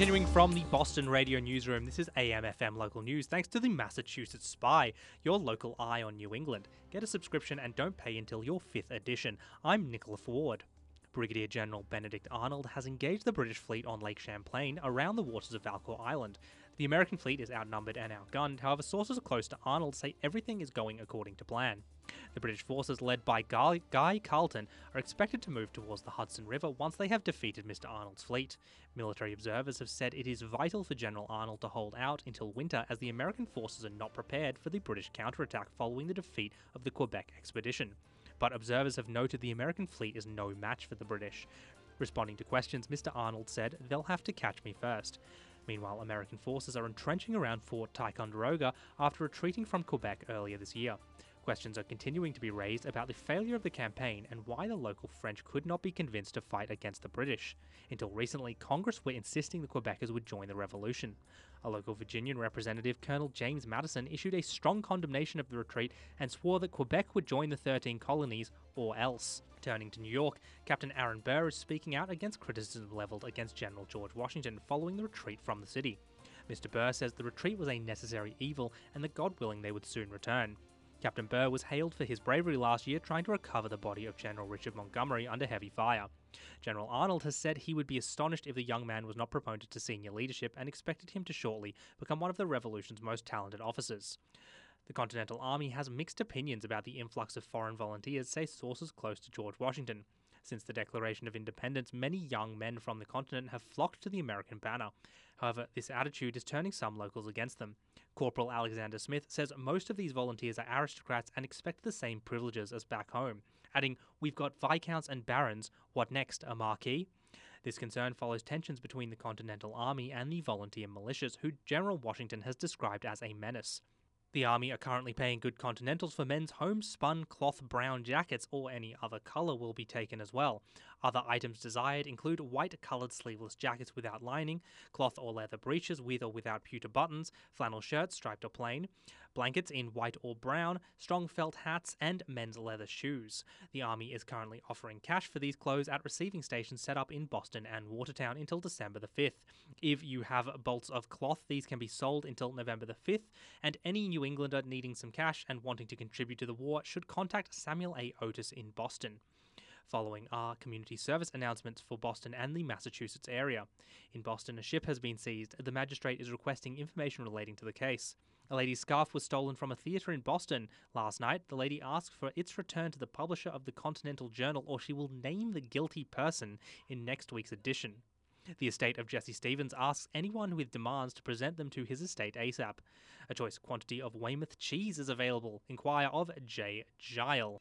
Continuing from the Boston Radio Newsroom, this is AM/FM Local News thanks to the Massachusetts Spy, your local eye on New England. Get a subscription and don't pay until your 5th edition. I'm Nicola Ford. Brigadier General Benedict Arnold has engaged the British fleet on Lake Champlain around the waters of Valcour Island. The American fleet is outnumbered and outgunned, however sources close to Arnold say everything is going according to plan. The British forces led by Guy Carleton are expected to move towards the Hudson River once they have defeated Mr. Arnold's fleet. Military observers have said it is vital for General Arnold to hold out until winter as the American forces are not prepared for the British counterattack following the defeat of the Quebec expedition. But observers have noted the American fleet is no match for the British. Responding to questions, Mr. Arnold said, "They'll have to catch me first." Meanwhile, American forces are entrenching around Fort Ticonderoga after retreating from Quebec earlier this year. Questions are continuing to be raised about the failure of the campaign and why the local French could not be convinced to fight against the British. Until recently, Congress were insisting the Quebecers would join the revolution. A local Virginian representative, Colonel James Madison, issued a strong condemnation of the retreat and swore that Quebec would join the 13 colonies or else. Turning to New York, Captain Aaron Burr is speaking out against criticism levelled against General George Washington following the retreat from the city. Mr. Burr says the retreat was a necessary evil and that God willing they would soon return. Captain Burr was hailed for his bravery last year trying to recover the body of General Richard Montgomery under heavy fire. General Arnold has said he would be astonished if the young man was not promoted to senior leadership and expected him to shortly become one of the Revolution's most talented officers. The Continental Army has mixed opinions about the influx of foreign volunteers, say sources close to George Washington. Since the Declaration of Independence, many young men from the continent have flocked to the American banner. However, this attitude is turning some locals against them. Corporal Alexander Smith says most of these volunteers are aristocrats and expect the same privileges as back home, adding, "We've got viscounts and barons, what next, a marquis?" This concern follows tensions between the Continental Army and the volunteer militias, who General Washington has described as a menace. The Army are currently paying good Continentals for men's homespun cloth brown jackets, or any other colour will be taken as well. Other items desired include white coloured sleeveless jackets without lining, cloth or leather breeches with or without pewter buttons, flannel shirts striped or plain, blankets in white or brown, strong felt hats, and men's leather shoes. The Army is currently offering cash for these clothes at receiving stations set up in Boston and Watertown until December the 5th. If you have bolts of cloth, these can be sold until November the 5th, and any New Englander needing some cash and wanting to contribute to the war should contact Samuel A. Otis in Boston. Following are community service announcements for Boston and the Massachusetts area. In Boston, a ship has been seized. The magistrate is requesting information relating to the case. A lady's scarf was stolen from a theatre in Boston. Last night, the lady asked for its return to the publisher of the Continental Journal, or she will name the guilty person in next week's edition. The estate of Jesse Stevens asks anyone with demands to present them to his estate ASAP. A choice quantity of Weymouth cheese is available. Inquire of J. Gile.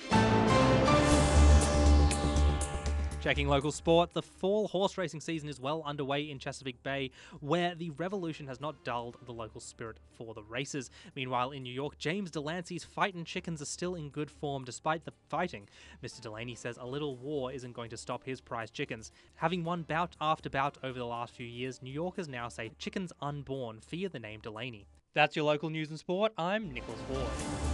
Checking local sport, the fall horse racing season is well underway in Chesapeake Bay, where the revolution has not dulled the local spirit for the races. Meanwhile, in New York, James Delancey's fightin' chickens are still in good form despite the fighting. Mr. Delaney says a little war isn't going to stop his prized chickens. Having won bout after bout over the last few years, New Yorkers now say chickens unborn fear the name Delaney. That's your local news and sport. I'm Nicholas Ward.